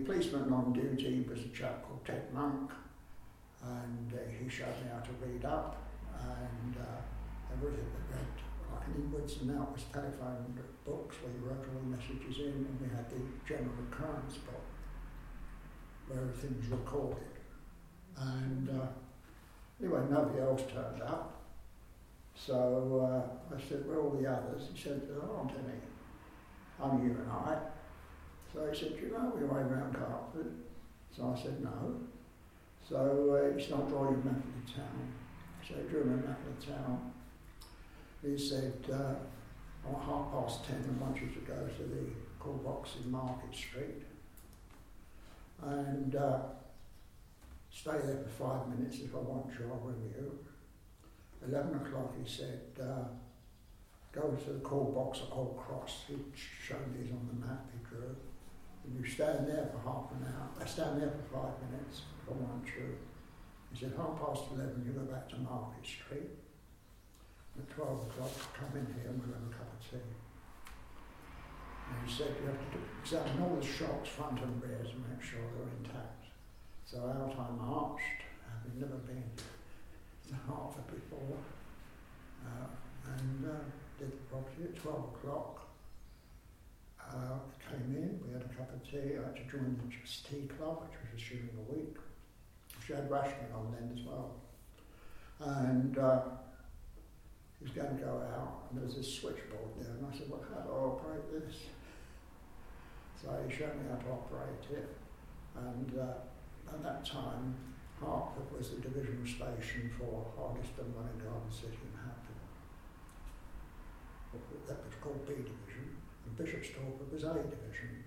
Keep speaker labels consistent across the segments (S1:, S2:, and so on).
S1: policeman on duty was a chap called Ted Monk, and he showed me how to read up, and everything that read like an inwards and outwards telephone books where you wrote all the messages in, and we had the general occurrence book where everything was recorded. And anyway, nobody else turned up. So I said, where are all the others? He said, there aren't any. I'm you and I. So he said, do you know your way around Cartford? So I said, no. So he said, I'll draw you a map of the town. So he drew me a map of the town. He said, on 10:30 I want you to go to the call box in Market Street and stay there for 5 minutes. If I want you, I'll ring you. 11 o'clock, he said, go to the call box at Old Cross. He showed me on the map he drew. And you stand there for half an hour. I stand there for 5 minutes if I want you. He said, 11:30, you go back to Market Street. At 12 o'clock, come in here and we'll have a cup of tea. And he said, you have to examine all the shops, front and rear, to make sure they're intact. So out I marched, having never been to Hertford before, and did the property at 12 o'clock. Came in, we had a cup of tea. I had to join the tea club, which was a shilling a week. She had rationing on then as well. And he was going to go out, and there was this switchboard there, and I said, well, how do I operate this? So he showed me how to operate it, and at that time, Hertford was the divisional station for Hardyston, Welwyn Garden City and Hampton. That was called B Division, and Bishop's Stortford was A Division.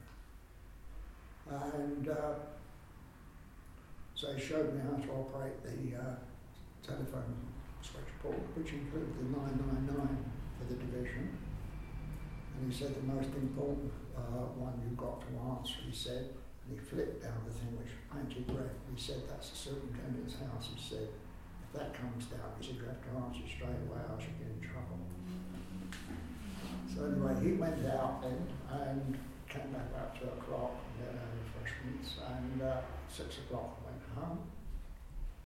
S1: And so he showed me how to operate the telephone switchboard, which included the 999 for the division. And he said the most important one you got to answer, he said, and he flipped down the thing which painted red. He said, that's the superintendent's house. He said, if that comes down, he said, you have to answer straight away, I should get in trouble. So anyway, he went out then and came back about 2 o'clock and then had refreshments, and 6 o'clock I went home.